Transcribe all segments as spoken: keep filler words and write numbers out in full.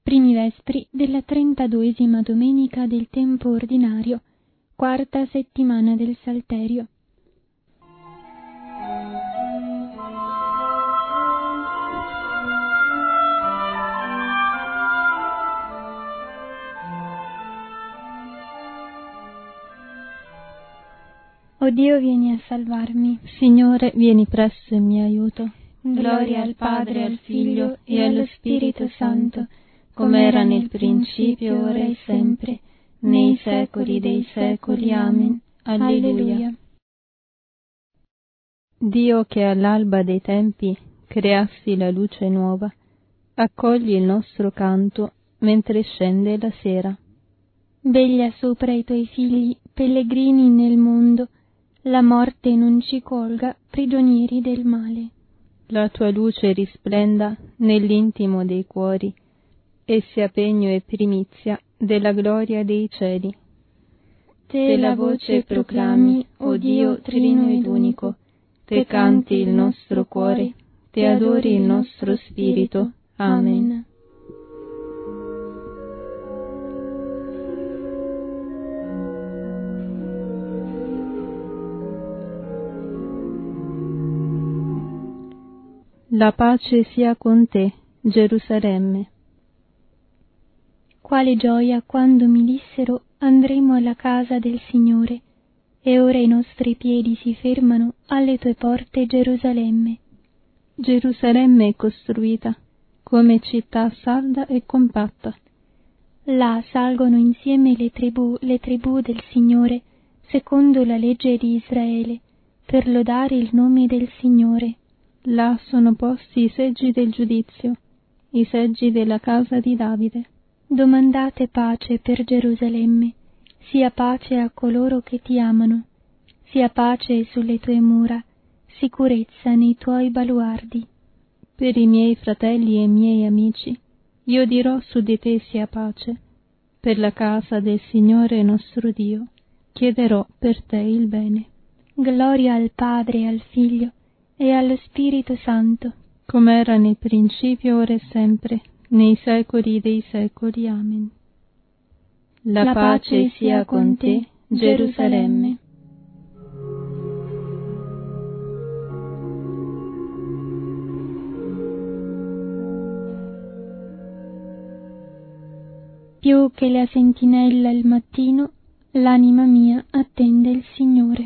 Primi vespri della trentaduesima domenica del tempo ordinario, quarta settimana del Salterio. O Dio, vieni a salvarmi. Signore, vieni presto in mio aiuto. Gloria al Padre, al Figlio e allo Spirito Santo, come era nel principio, ora e sempre, nei secoli dei secoli. Amen. Alleluia. Dio, che all'alba dei tempi creasti la luce nuova, accogli il nostro canto mentre scende la sera. Veglia sopra i tuoi figli, pellegrini nel mondo, la morte non ci colga, prigionieri del male. La tua luce risplenda nell'intimo dei cuori, e sia pegno e primizia della gloria dei cieli. Te la voce proclami, o Dio trino ed unico, te canti il nostro cuore, te adori il nostro spirito. Amen. La pace sia con te, Gerusalemme. Quale gioia quando mi dissero: andremo alla casa del Signore, e ora i nostri piedi si fermano alle tue porte, Gerusalemme. Gerusalemme è costruita come città salda e compatta. Là salgono insieme le tribù, le tribù del Signore, secondo la legge di Israele, per lodare il nome del Signore. Là sono posti i seggi del giudizio, i seggi della casa di Davide. Domandate pace per Gerusalemme, sia pace a coloro che ti amano, sia pace sulle tue mura, sicurezza nei tuoi baluardi. Per i miei fratelli e i miei amici, io dirò su di te sia pace. Per la casa del Signore nostro Dio, chiederò per te il bene. Gloria al Padre, al Figlio e allo Spirito Santo, come era nel principio, ora e sempre, nei secoli dei secoli. Amen. La, La pace sia con te, Gerusalemme. Più che la sentinella il mattino, l'anima mia attende il Signore.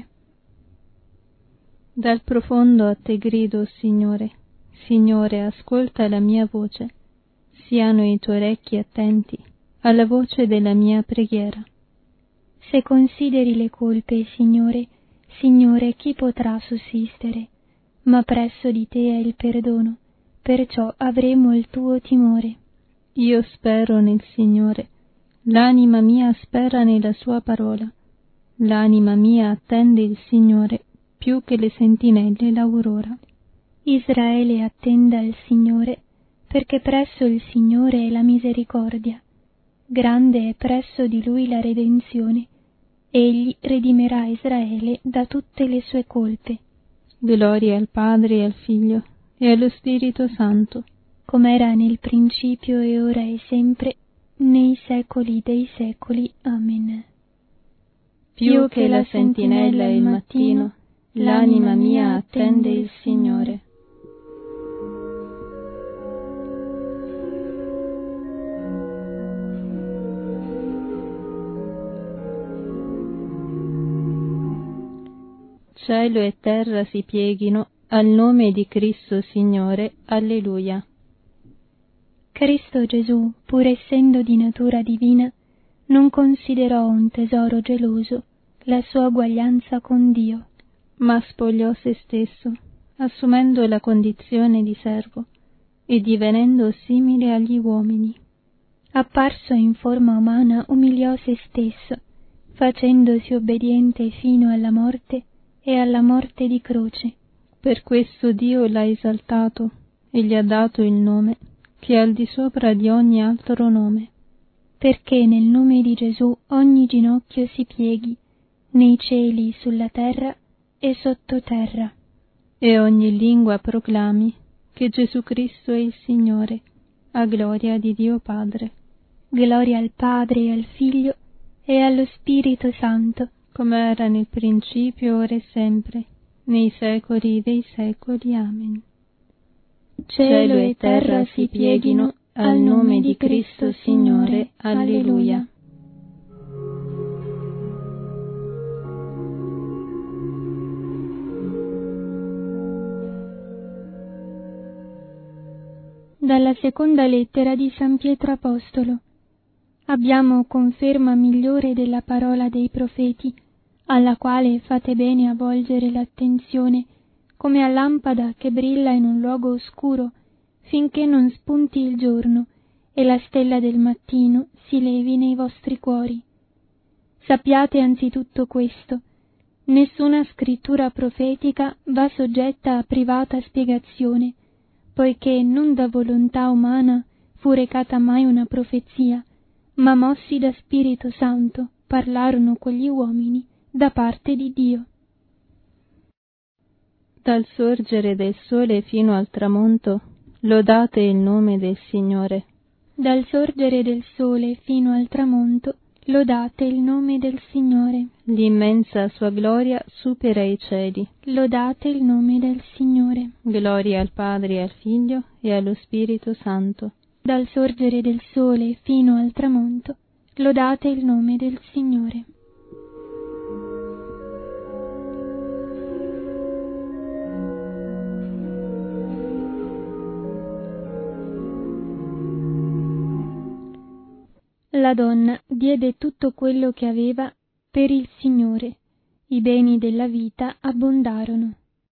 Dal profondo a te grido, Signore. Signore, ascolta la mia voce. Siano i tuoi orecchi attenti alla voce della mia preghiera. Se consideri le colpe, Signore, Signore, chi potrà sussistere? Ma presso di te è il perdono, perciò avremo il tuo timore. Io spero nel Signore, l'anima mia spera nella sua parola. L'anima mia attende il Signore più che le sentinelle l'aurora. Israele attenda il Signore, perché presso il Signore è la misericordia. Grande è presso di Lui la redenzione. Egli redimerà Israele da tutte le sue colpe. Gloria al Padre e al Figlio e allo Spirito Santo, come era nel principio e ora e sempre, nei secoli dei secoli. Amen. Più che la sentinella il mattino, l'anima mia attende il Signore. Cielo e terra si pieghino al nome di Cristo Signore. Alleluia. Cristo Gesù, pur essendo di natura divina, non considerò un tesoro geloso la sua uguaglianza con Dio, ma spogliò se stesso, assumendo la condizione di servo e divenendo simile agli uomini. Apparso in forma umana, umiliò se stesso, facendosi obbediente fino alla morte e alla morte di croce. Per questo Dio l'ha esaltato e gli ha dato il nome che è al di sopra di ogni altro nome, perché nel nome di Gesù ogni ginocchio si pieghi, nei cieli, sulla terra e sottoterra, e ogni lingua proclami che Gesù Cristo è il Signore, a gloria di Dio Padre. Gloria al Padre e al Figlio e allo Spirito Santo, come era nel principio, ora e sempre, nei secoli dei secoli. Amen. Cielo e terra si pieghino al nome di Cristo Signore. Alleluia. Dalla seconda lettera di San Pietro Apostolo. Abbiamo conferma migliore della parola dei profeti, alla quale fate bene a volgere l'attenzione, come a lampada che brilla in un luogo oscuro, finché non spunti il giorno e la stella del mattino si levi nei vostri cuori. Sappiate anzitutto questo: nessuna scrittura profetica va soggetta a privata spiegazione, poiché non da volontà umana fu recata mai una profezia, ma mossi da Spirito Santo parlarono con gli uomini da parte di Dio. Dal sorgere del sole fino al tramonto, lodate il nome del Signore. Dal sorgere del sole fino al tramonto, lodate il nome del Signore. L'immensa sua gloria supera i cieli. Lodate il nome del Signore. Gloria al Padre e al Figlio e allo Spirito Santo. Dal sorgere del sole fino al tramonto, lodate il nome del Signore. La donna diede tutto quello che aveva per il Signore, i beni della vita abbondarono.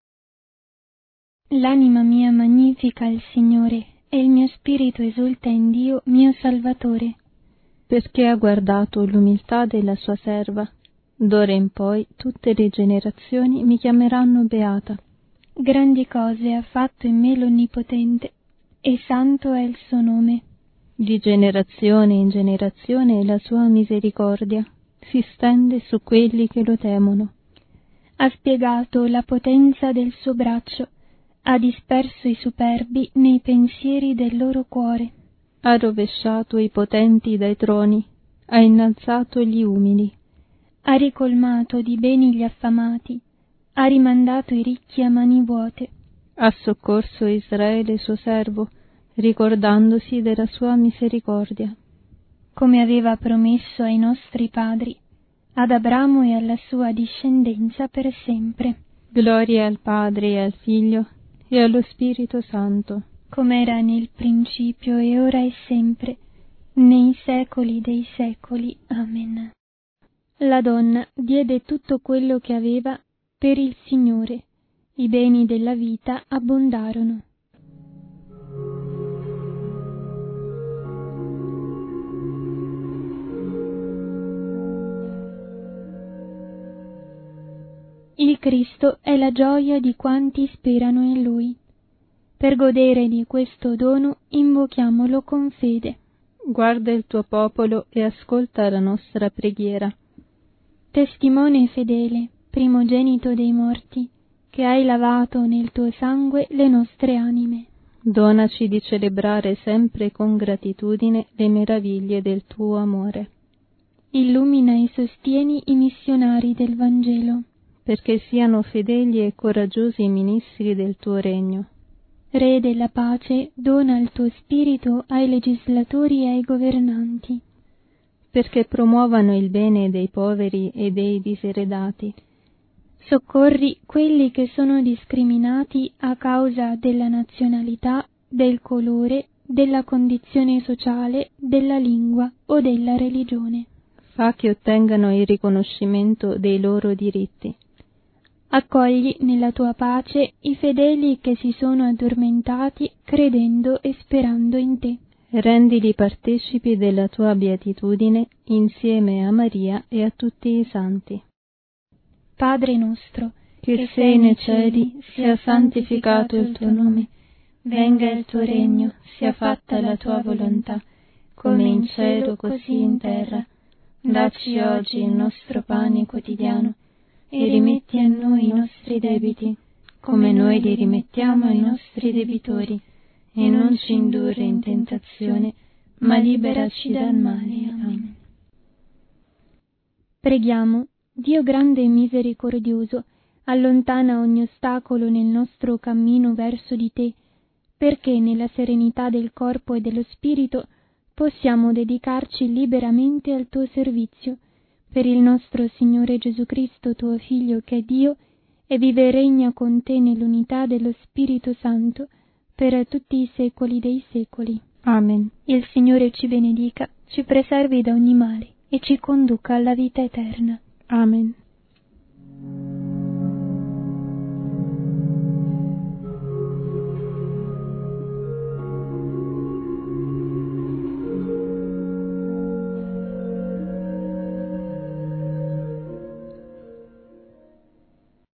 L'anima mia magnifica il Signore, e il mio spirito esulta in Dio mio Salvatore, perché ha guardato l'umiltà della sua serva. D'ora in poi tutte le generazioni mi chiameranno beata. Grandi cose ha fatto in me l'Onnipotente, e santo è il suo nome. Di generazione in generazione la sua misericordia si stende su quelli che lo temono. Ha spiegato la potenza del suo braccio, ha disperso i superbi nei pensieri del loro cuore. Ha rovesciato i potenti dai troni, ha innalzato gli umili. Ha ricolmato di beni gli affamati, ha rimandato i ricchi a mani vuote. Ha soccorso Israele suo servo, ricordandosi della sua misericordia. Come aveva promesso ai nostri padri, ad Abramo e alla sua discendenza per sempre. Gloria al Padre e al Figlio e allo Spirito Santo, come era nel principio e ora e sempre, nei secoli dei secoli. Amen. La donna diede tutto quello che aveva per il Signore, i beni della vita abbondarono. Il Cristo è la gioia di quanti sperano in Lui. Per godere di questo dono invochiamolo con fede. Guarda il tuo popolo e ascolta la nostra preghiera. Testimone fedele, primogenito dei morti, che hai lavato nel tuo sangue le nostre anime. Donaci di celebrare sempre con gratitudine le meraviglie del tuo amore. Illumina e sostieni i missionari del Vangelo, perché siano fedeli e coraggiosi ministri del tuo regno. Re della pace, dona il tuo spirito ai legislatori e ai governanti, perché promuovano il bene dei poveri e dei diseredati. Soccorri quelli che sono discriminati a causa della nazionalità, del colore, della condizione sociale, della lingua o della religione. Fa che ottengano il riconoscimento dei loro diritti. Accogli nella tua pace i fedeli che si sono addormentati credendo e sperando in te. Rendili partecipi della tua beatitudine insieme a Maria e a tutti i santi. Padre nostro, che, che sei nei cieli, sia santificato il tuo nome. Venga il tuo regno, sia fatta la tua volontà, come in cielo così in terra. Dacci oggi il nostro pane quotidiano e rimetti a noi i nostri debiti, come noi li rimettiamo ai nostri debitori, e non ci indurre in tentazione, ma liberaci dal male. Amen. Preghiamo. Dio grande e misericordioso, allontana ogni ostacolo nel nostro cammino verso di te, perché nella serenità del corpo e dello spirito possiamo dedicarci liberamente al tuo servizio, per il nostro Signore Gesù Cristo, tuo Figlio, che è Dio, e vive e regna con te nell'unità dello Spirito Santo, per tutti i secoli dei secoli. Amen. Il Signore ci benedica, ci preservi da ogni male e ci conduca alla vita eterna. Amen.